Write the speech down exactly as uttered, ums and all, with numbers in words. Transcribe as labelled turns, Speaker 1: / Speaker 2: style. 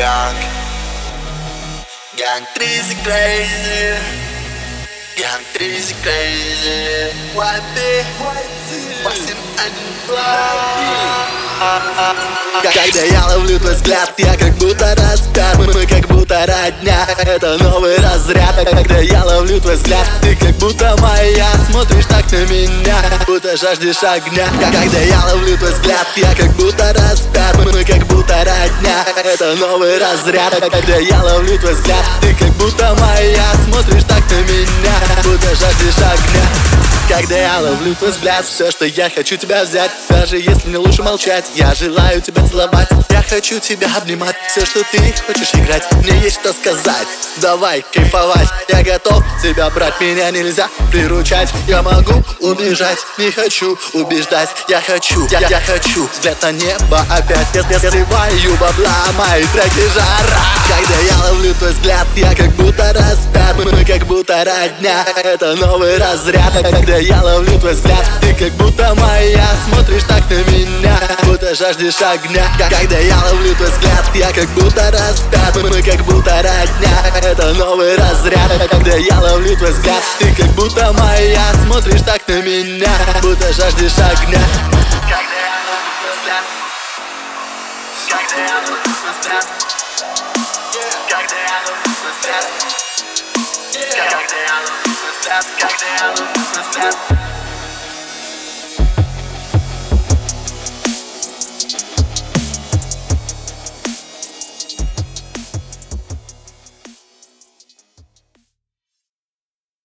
Speaker 1: Young Young Trizy Crazy Young Trizy Crazy уай би восемь один два. Когда я ловлю твой взгляд, я как будто распят. Мы как будто родня, это новый разряд. Когда я ловлю твой взгляд, ты как будто моя. Смотришь так на меня, будто жаждешь огня. Когда я ловлю твой взгляд, я как будто распят. Мы как будто родня, это новый разряд. Когда я ловлю твой взгляд, ты как будто моя. Смотришь так на меня, будто жаждешь огня. Когда я ловлю твой взгляд, все, что я хочу тебя взять. Даже если мне лучше молчать, я желаю тебя целовать. Я хочу тебя обнимать, все, что ты хочешь играть. Мне есть что сказать, давай кайфовать. Я готов тебя брать, меня нельзя приручать. Я могу убежать, не хочу убеждать. Я хочу, я, я хочу взгляд на небо опять. Я, я срываю бабла, мои треки жара. Когда я ловлю твой взгляд, я как будто распят. Мы как будто родня, это новый разряд. Когда я ловлю твой взгляд, ты как будто моя. Смотришь так на меня, будто жаждешь огня. Когда я ловлю твой взгляд, я как будто распят. Мы как будто родня, это новый разряд. Когда я ловлю твой взгляд, ты как будто моя. Смотришь так на меня, будто жаждешь огня. Когда я ловлю твой взгляд, когда я ловлю твой взгляд, когда я ловлю твой взгляд, когда я ловлю твой взгляд, когда я ловлю твой взгляд.